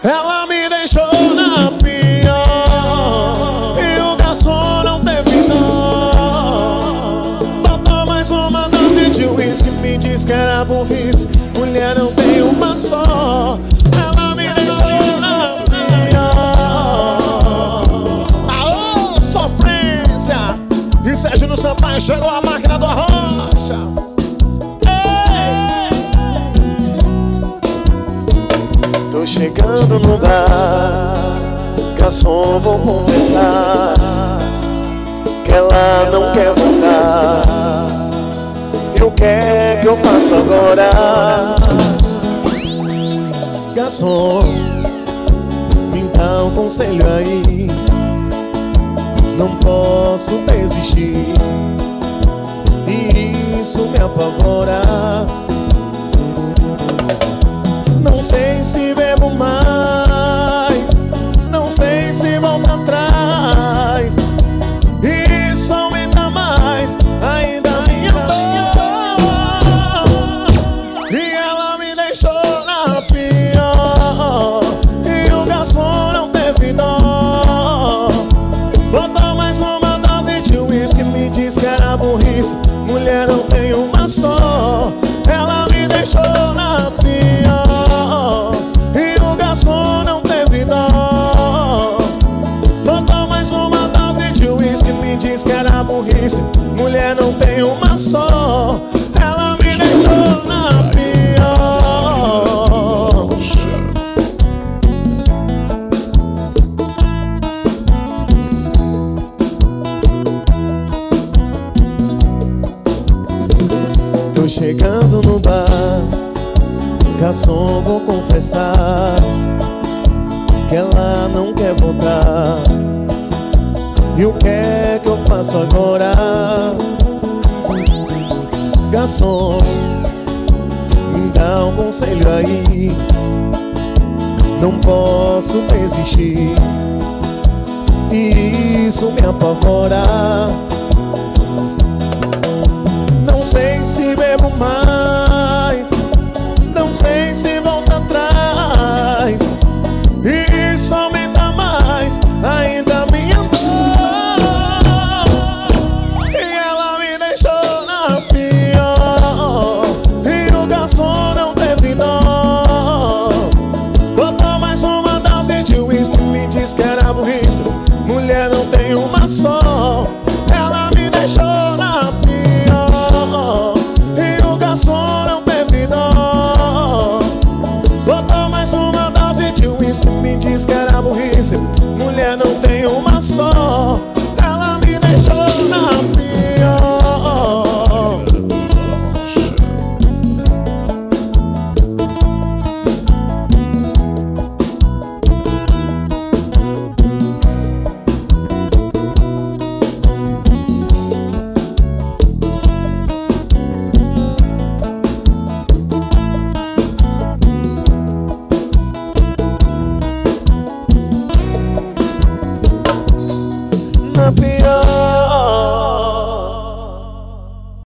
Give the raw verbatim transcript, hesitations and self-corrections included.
Ela me deixou na pior e o garçom não teve dó. Botou mais uma dose de uísque, me disse que era burrice. Mulher não tem uma só. Ela me deixou na pior. Aô, sofrência! E Sérgio no Sampaio, chegou a máquina do Arrocha. Tô chegando no bar, garçom, vou confessar que ela não quer voltar. E o que é que eu faço agora? Garçom, me dá um conselho aí. Não posso desistir e isso me apavora. Não sei se bebo mais, não sei se volto atrás. Isso aumenta mais ainda minha dor. E ela me deixou na pior e o garçom não teve dó. Botou mais uma dose de uísque, me disse que era burrice. Mulher não tem uma só. Ela me deixou na pior e o garçom não teve dó. Botou mais uma dose de uísque, me disse que era burrice. Mulher não tem uma só. Ela me deixou na pior. Tô chegando no bar, garçom, vou confessar que ela não quer voltar. E o que é que eu faço agora? Garçom, me dá um conselho aí. Não posso desistir e isso me apavora. Não sei se bebo mais,